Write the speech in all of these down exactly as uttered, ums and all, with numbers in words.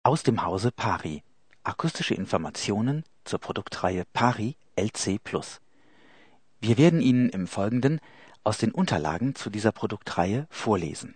Aus dem Hause Pari. Akustische Informationen zur Produktreihe Pari L C plus. Wir werden Ihnen im Folgenden aus den Unterlagen zu dieser Produktreihe vorlesen.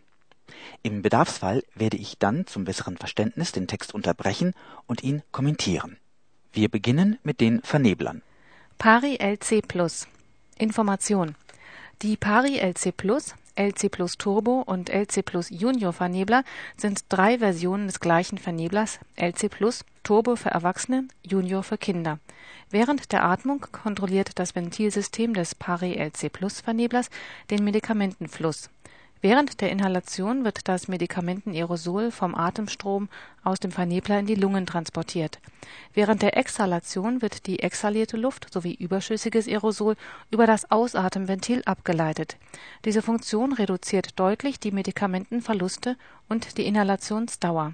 Im Bedarfsfall werde ich dann zum besseren Verständnis den Text unterbrechen und ihn kommentieren. Wir beginnen mit den Verneblern. Pari L C plus. Information: Die Pari L C plus, L C plus Turbo und L C plus Junior Vernebler sind drei Versionen des gleichen Verneblers L C plus Turbo für Erwachsene, Junior für Kinder. Während der Atmung kontrolliert das Ventilsystem des Pari L C plus Verneblers den Medikamentenfluss. Während der Inhalation wird das Medikamentenaerosol vom Atemstrom aus dem Vernebler in die Lungen transportiert. Während der Exhalation wird die exhalierte Luft sowie überschüssiges Aerosol über das Ausatemventil abgeleitet. Diese Funktion reduziert deutlich die Medikamentenverluste und die Inhalationsdauer.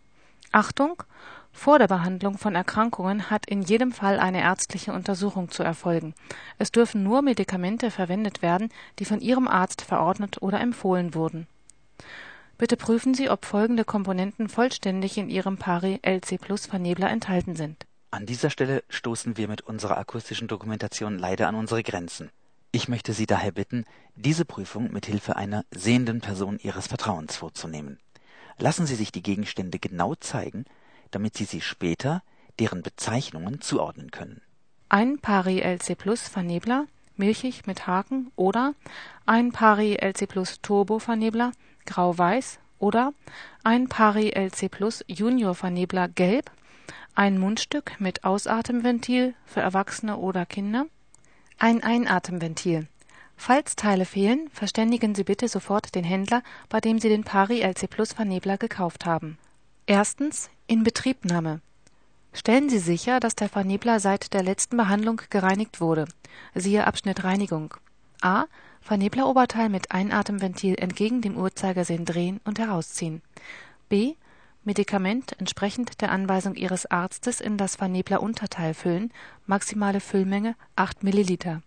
Achtung! Vor der Behandlung von Erkrankungen hat in jedem Fall eine ärztliche Untersuchung zu erfolgen. Es dürfen nur Medikamente verwendet werden, die von Ihrem Arzt verordnet oder empfohlen wurden. Bitte prüfen Sie, ob folgende Komponenten vollständig in Ihrem Pari L C plus Vernebler enthalten sind. An dieser Stelle stoßen wir mit unserer akustischen Dokumentation leider an unsere Grenzen. Ich möchte Sie daher bitten, diese Prüfung mit Hilfe einer sehenden Person Ihres Vertrauens vorzunehmen. Lassen Sie sich die Gegenstände genau zeigen, damit Sie sie später deren Bezeichnungen zuordnen können. Ein Pari L C plus Vernebler, milchig mit Haken, oder ein Pari L C plus Turbo Vernebler, grau-weiß, oder ein Pari L C plus Junior Vernebler, gelb, ein Mundstück mit Ausatemventil für Erwachsene oder Kinder, ein Einatemventil. Falls Teile fehlen, verständigen Sie bitte sofort den Händler, bei dem Sie den Pari L C plus Vernebler gekauft haben. Erstens. Inbetriebnahme. Stellen Sie sicher, dass der Vernebler seit der letzten Behandlung gereinigt wurde. Siehe Abschnitt Reinigung. A. Vernebleroberteil mit Einatemventil entgegen dem Uhrzeigersinn drehen und herausziehen. B. Medikament entsprechend der Anweisung Ihres Arztes in das Verneblerunterteil füllen, maximale Füllmenge acht Milliliter.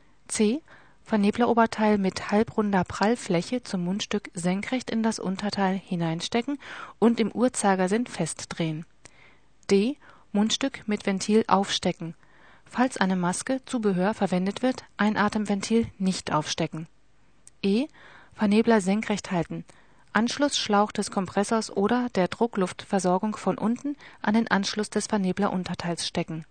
C. Vernebleroberteil mit halbrunder Prallfläche zum Mundstück senkrecht in das Unterteil hineinstecken und im Uhrzeigersinn festdrehen. D. Mundstück mit Ventil aufstecken. Falls eine Maske, Zubehör verwendet wird, Einatemventil nicht aufstecken. E. Vernebler senkrecht halten. Anschlussschlauch des Kompressors oder der Druckluftversorgung von unten an den Anschluss des Verneblerunterteils stecken.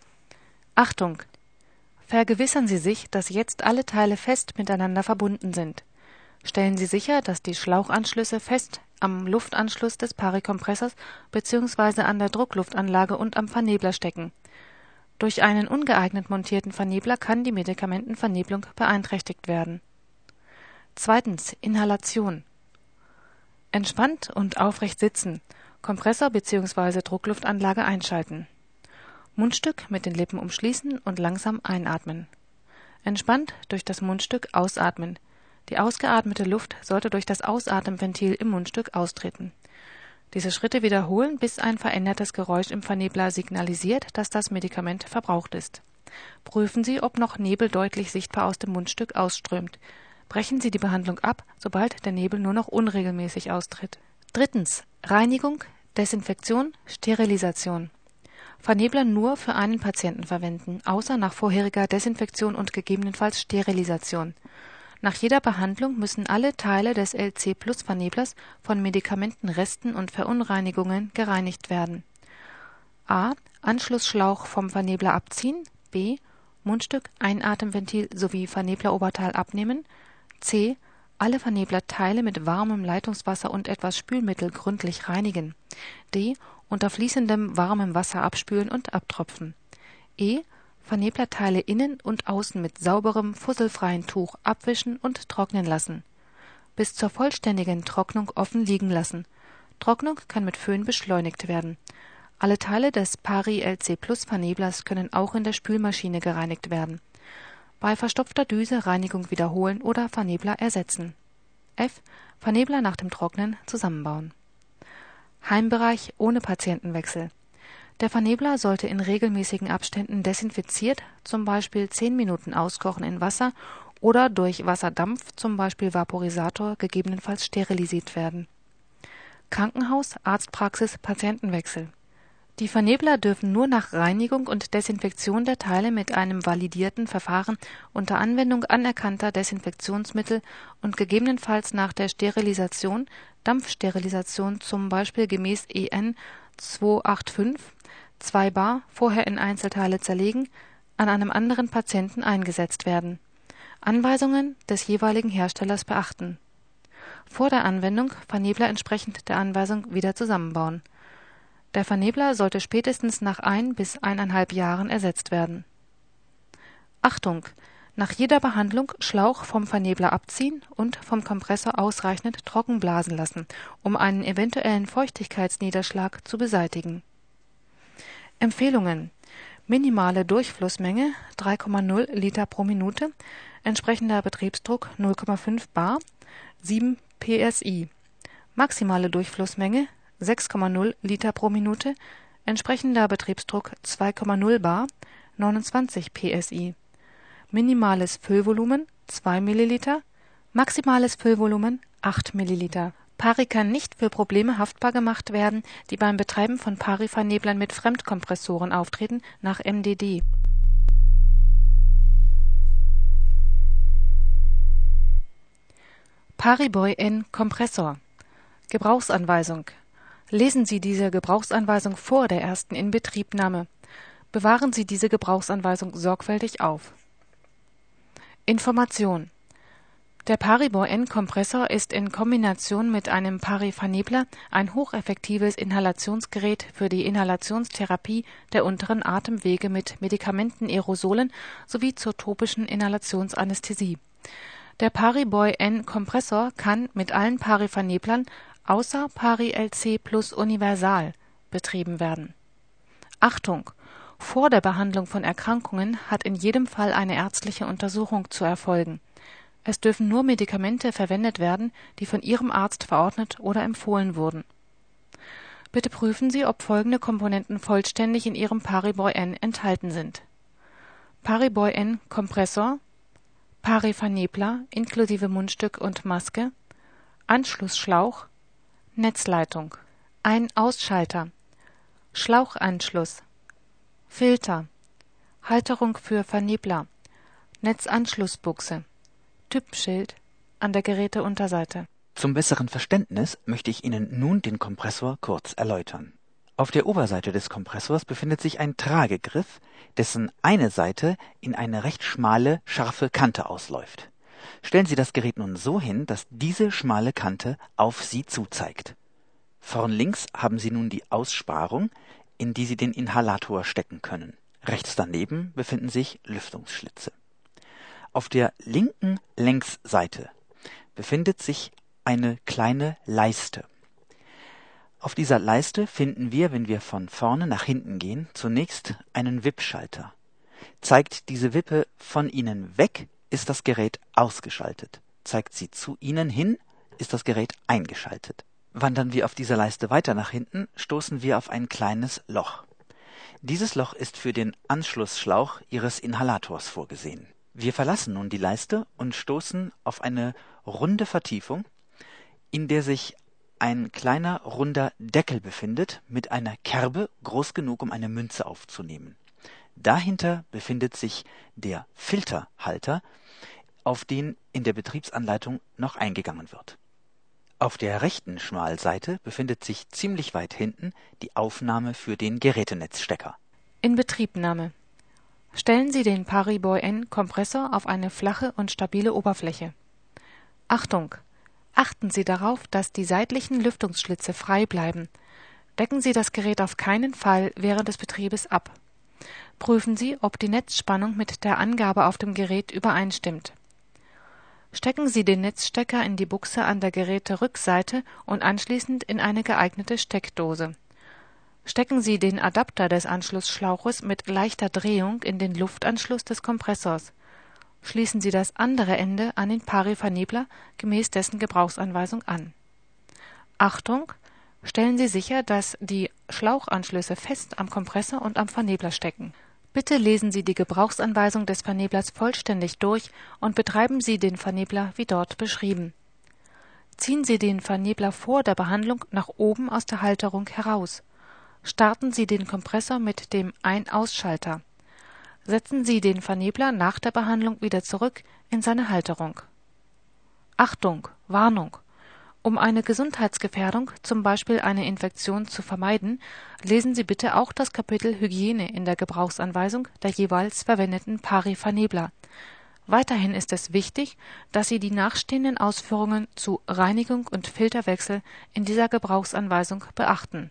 Achtung! Vergewissern Sie sich, dass jetzt alle Teile fest miteinander verbunden sind. Stellen Sie sicher, dass die Schlauchanschlüsse fest am Luftanschluss des Pari-Kompressors bzw. an der Druckluftanlage und am Vernebler stecken. Durch einen ungeeignet montierten Vernebler kann die Medikamentenvernebelung beeinträchtigt werden. Zweitens. Inhalation. Entspannt und aufrecht sitzen, Kompressor bzw. Druckluftanlage einschalten. Mundstück mit den Lippen umschließen und langsam einatmen. Entspannt durch das Mundstück ausatmen. Die ausgeatmete Luft sollte durch das Ausatemventil im Mundstück austreten. Diese Schritte wiederholen, bis ein verändertes Geräusch im Vernebler signalisiert, dass das Medikament verbraucht ist. Prüfen Sie, ob noch Nebel deutlich sichtbar aus dem Mundstück ausströmt. Brechen Sie die Behandlung ab, sobald der Nebel nur noch unregelmäßig austritt. Drittens. Reinigung, Desinfektion, Sterilisation. Vernebler nur für einen Patienten verwenden, außer nach vorheriger Desinfektion und gegebenenfalls Sterilisation. Nach jeder Behandlung müssen alle Teile des L C plus Verneblers von Medikamentenresten und Verunreinigungen gereinigt werden. A. Anschlussschlauch vom Vernebler abziehen. B. Mundstück, Einatemventil sowie Vernebleroberteil abnehmen. C. Alle Verneblerteile mit warmem Leitungswasser und etwas Spülmittel gründlich reinigen. D. Unter fließendem warmem Wasser abspülen und abtropfen. E. Verneblerteile innen und außen mit sauberem, fusselfreien Tuch abwischen und trocknen lassen. Bis zur vollständigen Trocknung offen liegen lassen. Trocknung kann mit Föhn beschleunigt werden. Alle Teile des Pari L C plus Verneblers können auch in der Spülmaschine gereinigt werden. Bei verstopfter Düse Reinigung wiederholen oder Vernebler ersetzen. F. Vernebler nach dem Trocknen zusammenbauen. Heimbereich ohne Patientenwechsel. Der Vernebler sollte in regelmäßigen Abständen desinfiziert, zum Beispiel zehn Minuten auskochen in Wasser oder durch Wasserdampf, zum Beispiel Vaporisator, gegebenenfalls sterilisiert werden. Krankenhaus, Arztpraxis, Patientenwechsel. Die Vernebler dürfen nur nach Reinigung und Desinfektion der Teile mit einem validierten Verfahren unter Anwendung anerkannter Desinfektionsmittel und gegebenenfalls nach der Sterilisation, Dampfsterilisation zum Beispiel gemäß E N zweihundertfünfundachtzig, zwei bar, vorher in Einzelteile zerlegen, an einem anderen Patienten eingesetzt werden. Anweisungen des jeweiligen Herstellers beachten. Vor der Anwendung Vernebler entsprechend der Anweisung wieder zusammenbauen. Der Vernebler sollte spätestens nach ein bis eineinhalb Jahren ersetzt werden. Achtung! Nach jeder Behandlung Schlauch vom Vernebler abziehen und vom Kompressor ausreichend trocken blasen lassen, um einen eventuellen Feuchtigkeitsniederschlag zu beseitigen. Empfehlungen: Minimale Durchflussmenge drei Komma null Liter pro Minute, entsprechender Betriebsdruck null Komma fünf bar, sieben P S I. Maximale Durchflussmenge sechs Komma null Liter pro Minute, entsprechender Betriebsdruck zwei Komma null bar, neunundzwanzig P S I. Minimales Füllvolumen zwei Milliliter, maximales Füllvolumen acht Milliliter. Pari kann nicht für Probleme haftbar gemacht werden, die beim Betreiben von Pari-Verneblern mit Fremdkompressoren auftreten, nach M D D. Pariboy N Kompressor. Gebrauchsanweisung. Lesen Sie diese Gebrauchsanweisung vor der ersten Inbetriebnahme. Bewahren Sie diese Gebrauchsanweisung sorgfältig auf. Information: Der Pariboy N Kompressor ist in Kombination mit einem Pari-Vernebler ein hocheffektives Inhalationsgerät für die Inhalationstherapie der unteren Atemwege mit Medikamenten-Aerosolen sowie zur topischen Inhalationsanästhesie. Der Pariboy N Kompressor kann mit allen Pari-Verneblern außer Pari L C Plus Universal betrieben werden. Achtung! Vor der Behandlung von Erkrankungen hat in jedem Fall eine ärztliche Untersuchung zu erfolgen. Es dürfen nur Medikamente verwendet werden, die von Ihrem Arzt verordnet oder empfohlen wurden. Bitte prüfen Sie, ob folgende Komponenten vollständig in Ihrem Pariboy N enthalten sind: Pariboy N Kompressor, Pari-Vernebler inklusive Mundstück und Maske, Anschlussschlauch, Netzleitung, ein Ausschalter, Schlauchanschluss, Filter, Halterung für Vernebler, Netzanschlussbuchse, Typenschild an der Geräteunterseite. Zum besseren Verständnis möchte ich Ihnen nun den Kompressor kurz erläutern. Auf der Oberseite des Kompressors befindet sich ein Tragegriff, dessen eine Seite in eine recht schmale, scharfe Kante ausläuft. Stellen Sie das Gerät nun so hin, dass diese schmale Kante auf Sie zuzeigt. Vorn links haben Sie nun die Aussparung, in die Sie den Inhalator stecken können. Rechts daneben befinden sich Lüftungsschlitze. Auf der linken Längsseite befindet sich eine kleine Leiste. Auf dieser Leiste finden wir, wenn wir von vorne nach hinten gehen, zunächst einen Wippschalter. Zeigt diese Wippe von Ihnen weg, ist das Gerät ausgeschaltet. Zeigt sie zu Ihnen hin, ist das Gerät eingeschaltet. Wandern wir auf dieser Leiste weiter nach hinten, stoßen wir auf ein kleines Loch. Dieses Loch ist für den Anschlussschlauch Ihres Inhalators vorgesehen. Wir verlassen nun die Leiste und stoßen auf eine runde Vertiefung, in der sich ein kleiner runder Deckel befindet mit einer Kerbe groß genug, um eine Münze aufzunehmen. Dahinter befindet sich der Filterhalter, auf den in der Betriebsanleitung noch eingegangen wird. Auf der rechten Schmalseite befindet sich ziemlich weit hinten die Aufnahme für den Gerätenetzstecker. Inbetriebnahme. Stellen Sie den Pariboy N Kompressor auf eine flache und stabile Oberfläche. Achtung! Achten Sie darauf, dass die seitlichen Lüftungsschlitze frei bleiben. Decken Sie das Gerät auf keinen Fall während des Betriebes ab. Prüfen Sie, ob die Netzspannung mit der Angabe auf dem Gerät übereinstimmt. Stecken Sie den Netzstecker in die Buchse an der Geräterückseite und anschließend in eine geeignete Steckdose. Stecken Sie den Adapter des Anschlussschlauches mit leichter Drehung in den Luftanschluss des Kompressors. Schließen Sie das andere Ende an den Pari-Vernebler gemäß dessen Gebrauchsanweisung an. Achtung! Stellen Sie sicher, dass die Schlauchanschlüsse fest am Kompressor und am Vernebler stecken. Bitte lesen Sie die Gebrauchsanweisung des Verneblers vollständig durch und betreiben Sie den Vernebler wie dort beschrieben. Ziehen Sie den Vernebler vor der Behandlung nach oben aus der Halterung heraus. Starten Sie den Kompressor mit dem Ein-Aus-Schalter. Setzen Sie den Vernebler nach der Behandlung wieder zurück in seine Halterung. Achtung! Warnung! Um eine Gesundheitsgefährdung, zum Beispiel eine Infektion, zu vermeiden, lesen Sie bitte auch das Kapitel Hygiene in der Gebrauchsanweisung der jeweils verwendeten Pari-Vernebler. Weiterhin ist es wichtig, dass Sie die nachstehenden Ausführungen zu Reinigung und Filterwechsel in dieser Gebrauchsanweisung beachten.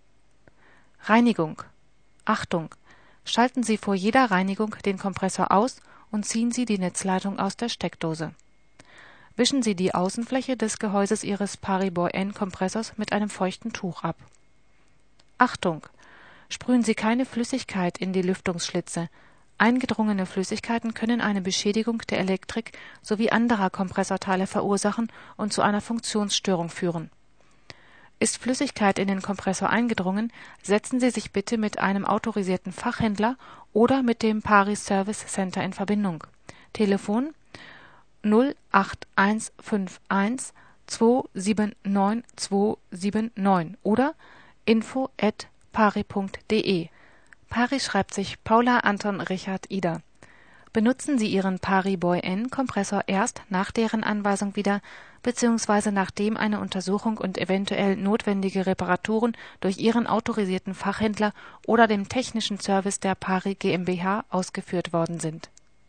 Reinigung. Achtung! Schalten Sie vor jeder Reinigung den Kompressor aus und ziehen Sie die Netzleitung aus der Steckdose. Wischen Sie die Außenfläche des Gehäuses Ihres Pari-Boy-N-Kompressors mit einem feuchten Tuch ab. Achtung! Sprühen Sie keine Flüssigkeit in die Lüftungsschlitze. Eingedrungene Flüssigkeiten können eine Beschädigung der Elektrik sowie anderer Kompressorteile verursachen und zu einer Funktionsstörung führen. Ist Flüssigkeit in den Kompressor eingedrungen, setzen Sie sich bitte mit einem autorisierten Fachhändler oder mit dem Pari Service Center in Verbindung. Telefon null acht eins fünf eins zwei sieben neun zwei sieben neun oder info at pari punkt de. Pari schreibt sich Paula Anton Richard Ida. Benutzen Sie Ihren Pari-Boy-N-Kompressor erst nach deren Anweisung wieder, bzw. nachdem eine Untersuchung und eventuell notwendige Reparaturen durch Ihren autorisierten Fachhändler oder dem technischen Service der Pari GmbH ausgeführt worden sind.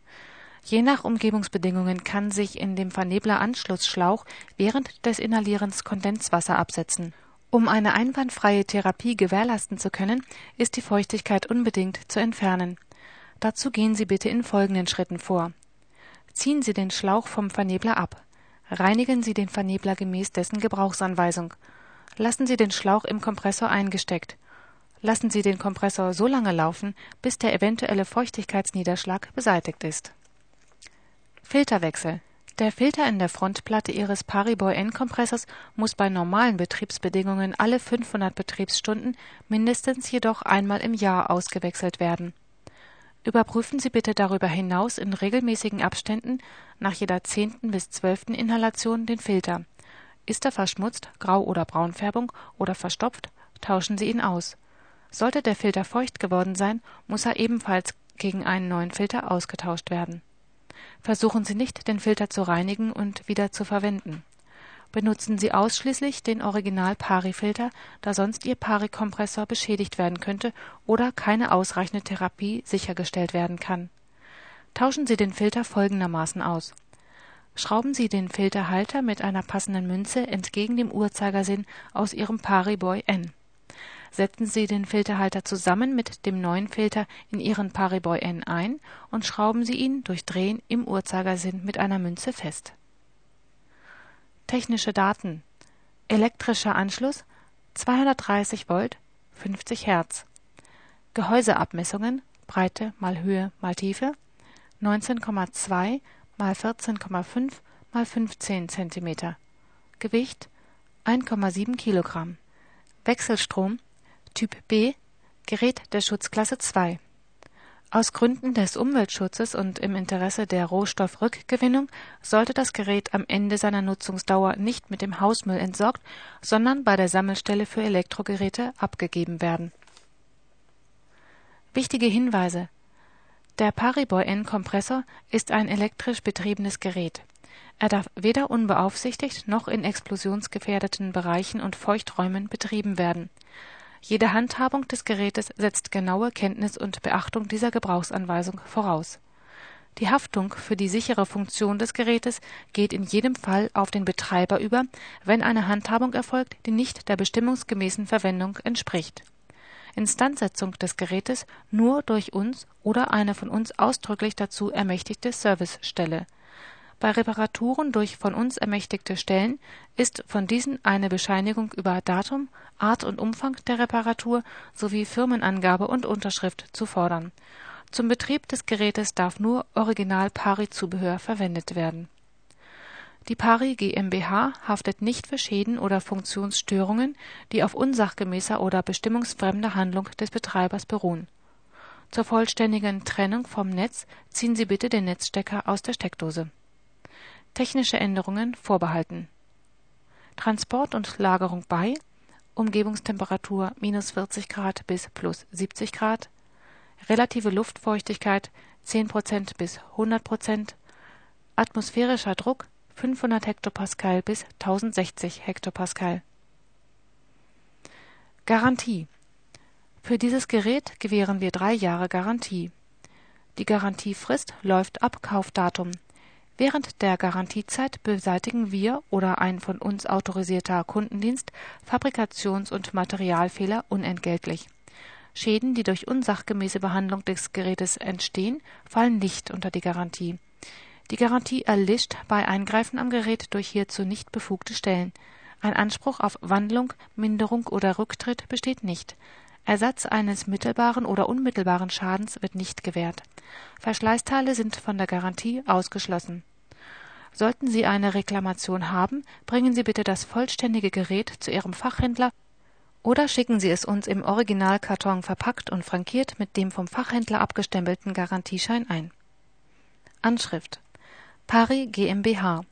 Je nach Umgebungsbedingungen kann sich in dem Vernebler-Anschlussschlauch während des Inhalierens Kondenswasser absetzen. Um eine einwandfreie Therapie gewährleisten zu können, ist die Feuchtigkeit unbedingt zu entfernen. Dazu gehen Sie bitte in folgenden Schritten vor. Ziehen Sie den Schlauch vom Vernebler ab. Reinigen Sie den Vernebler gemäß dessen Gebrauchsanweisung. Lassen Sie den Schlauch im Kompressor eingesteckt. Lassen Sie den Kompressor so lange laufen, bis der eventuelle Feuchtigkeitsniederschlag beseitigt ist. Filterwechsel. Der Filter in der Frontplatte Ihres Pari-Boy-N-Kompressors muss bei normalen Betriebsbedingungen alle fünfhundert Betriebsstunden, mindestens jedoch einmal im Jahr ausgewechselt werden. Überprüfen Sie bitte darüber hinaus in regelmäßigen Abständen nach jeder zehnten bis zwölften Inhalation den Filter. Ist er verschmutzt, Grau- oder Braunfärbung oder verstopft, tauschen Sie ihn aus. Sollte der Filter feucht geworden sein, muss er ebenfalls gegen einen neuen Filter ausgetauscht werden. Versuchen Sie nicht, den Filter zu reinigen und wieder zu verwenden. Benutzen Sie ausschließlich den Original-Pari-Filter, da sonst Ihr Pari-Kompressor beschädigt werden könnte oder keine ausreichende Therapie sichergestellt werden kann. Tauschen Sie den Filter folgendermaßen aus. Schrauben Sie den Filterhalter mit einer passenden Münze entgegen dem Uhrzeigersinn aus Ihrem Pari-Boy-N. Setzen Sie den Filterhalter zusammen mit dem neuen Filter in Ihren Pari-Boy-N ein und schrauben Sie ihn durch Drehen im Uhrzeigersinn mit einer Münze fest. Technische Daten: Elektrischer Anschluss zweihundertdreißig Volt, fünfzig Hertz. Gehäuseabmessungen Breite mal Höhe mal Tiefe neunzehn Komma zwei mal vierzehn Komma fünf mal fünfzehn Zentimeter. Gewicht eins Komma sieben Kilogramm. Wechselstrom Typ B, Gerät der Schutzklasse zwei. Aus Gründen des Umweltschutzes und im Interesse der Rohstoffrückgewinnung sollte das Gerät am Ende seiner Nutzungsdauer nicht mit dem Hausmüll entsorgt, sondern bei der Sammelstelle für Elektrogeräte abgegeben werden. Wichtige Hinweise: Der Pari-Boy-N-Kompressor ist ein elektrisch betriebenes Gerät. Er darf weder unbeaufsichtigt noch in explosionsgefährdeten Bereichen und Feuchträumen betrieben werden. Jede Handhabung des Gerätes setzt genaue Kenntnis und Beachtung dieser Gebrauchsanweisung voraus. Die Haftung für die sichere Funktion des Gerätes geht in jedem Fall auf den Betreiber über, wenn eine Handhabung erfolgt, die nicht der bestimmungsgemäßen Verwendung entspricht. Instandsetzung des Gerätes nur durch uns oder eine von uns ausdrücklich dazu ermächtigte Servicestelle. Bei Reparaturen durch von uns ermächtigte Stellen ist von diesen eine Bescheinigung über Datum, Art und Umfang der Reparatur sowie Firmenangabe und Unterschrift zu fordern. Zum Betrieb des Gerätes darf nur Original-Pari-Zubehör verwendet werden. Die Pari GmbH haftet nicht für Schäden oder Funktionsstörungen, die auf unsachgemäßer oder bestimmungsfremder Handlung des Betreibers beruhen. Zur vollständigen Trennung vom Netz ziehen Sie bitte den Netzstecker aus der Steckdose. Technische Änderungen vorbehalten. Transport und Lagerung bei, Umgebungstemperatur minus vierzig Grad bis plus siebzig Grad, relative Luftfeuchtigkeit zehn Prozent bis hundert Prozent, atmosphärischer Druck fünfhundert Hektopascal bis tausendsechzig Hektopascal. Garantie. Für dieses Gerät gewähren wir drei Jahre Garantie. Die Garantiefrist läuft ab Kaufdatum. Während der Garantiezeit beseitigen wir oder ein von uns autorisierter Kundendienst Fabrikations- und Materialfehler unentgeltlich. Schäden, die durch unsachgemäße Behandlung des Gerätes entstehen, fallen nicht unter die Garantie. Die Garantie erlischt bei Eingreifen am Gerät durch hierzu nicht befugte Stellen. Ein Anspruch auf Wandlung, Minderung oder Rücktritt besteht nicht. Ersatz eines mittelbaren oder unmittelbaren Schadens wird nicht gewährt. Verschleißteile sind von der Garantie ausgeschlossen. Sollten Sie eine Reklamation haben, bringen Sie bitte das vollständige Gerät zu Ihrem Fachhändler oder schicken Sie es uns im Originalkarton verpackt und frankiert mit dem vom Fachhändler abgestempelten Garantieschein ein. Anschrift: Pari GmbH,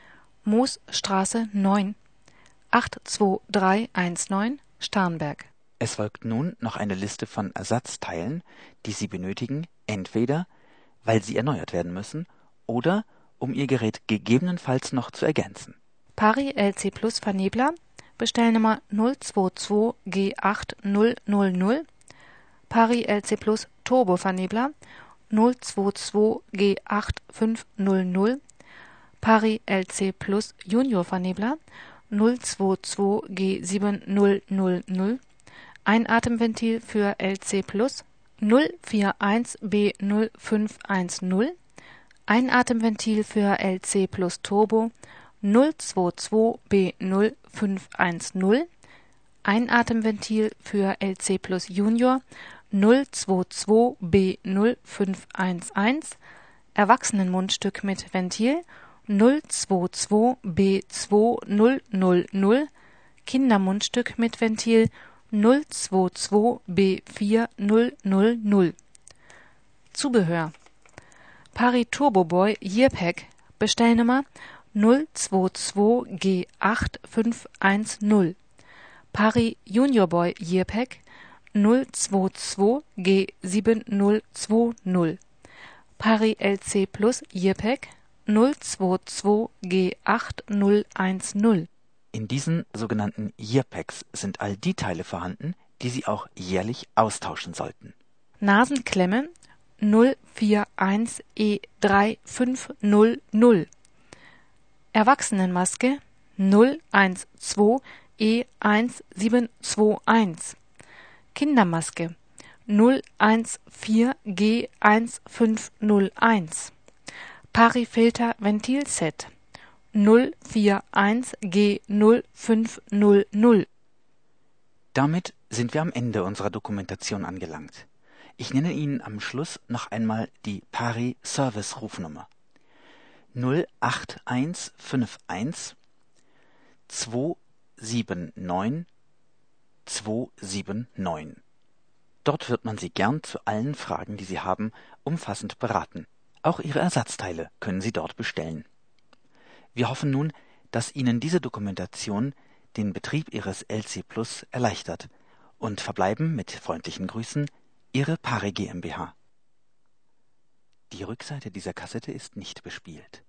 Moosstraße neun, acht zwei drei eins neun, Starnberg. Es folgt nun noch eine Liste von Ersatzteilen, die Sie benötigen, entweder weil sie erneuert werden müssen oder um Ihr Gerät gegebenenfalls noch zu ergänzen. Pari L C Plus Vernebler, Bestellnummer null zwei zwei G acht null null null, Pari L C Plus Turbo Vernebler null zwei zwei G acht fünf null null, Pari L C Plus Junior Vernebler null zwei zwei G sieben null null null, Einatemventil für L C Plus null vier eins B null fünf eins null, Einatemventil für L C Plus Turbo null zwei zwei B null fünf eins null, Einatemventil für L C Plus Junior null zwei zwei B null fünf eins eins, Erwachsenenmundstück mit Ventil null zwei zwei B zwei null null null, Kindermundstück mit Ventil null zwei zwei B vier null null null. Zubehör: Pari Turbo Boy Yearpack, Bestellnummer null zwei zwei G acht fünf eins null, Pari Junior Boy Yearpack null zwei zwei G sieben null zwei null, Pari L C Plus Yearpack null zwei zwei G acht null eins null. In diesen sogenannten Yearpacks sind all die Teile vorhanden, die Sie auch jährlich austauschen sollten. Nasenklemme null vier eins E drei fünf null null, Erwachsenenmaske null eins zwei E eins sieben zwei eins, Kindermaske null eins vier G eins fünf null eins, Pari Filter Ventilset null vier eins G null fünf null null. Damit sind wir am Ende unserer Dokumentation angelangt. Ich nenne Ihnen am Schluss noch einmal die Pari Service Rufnummer null acht eins fünf eins zwei sieben neun zwei sieben neun. Dort wird man Sie gern zu allen Fragen, die Sie haben, umfassend beraten. Auch Ihre Ersatzteile können Sie dort bestellen. Wir hoffen nun, dass Ihnen diese Dokumentation den Betrieb Ihres L C Plus erleichtert und verbleiben mit freundlichen Grüßen, Ihre Pari GmbH. Die Rückseite dieser Kassette ist nicht bespielt.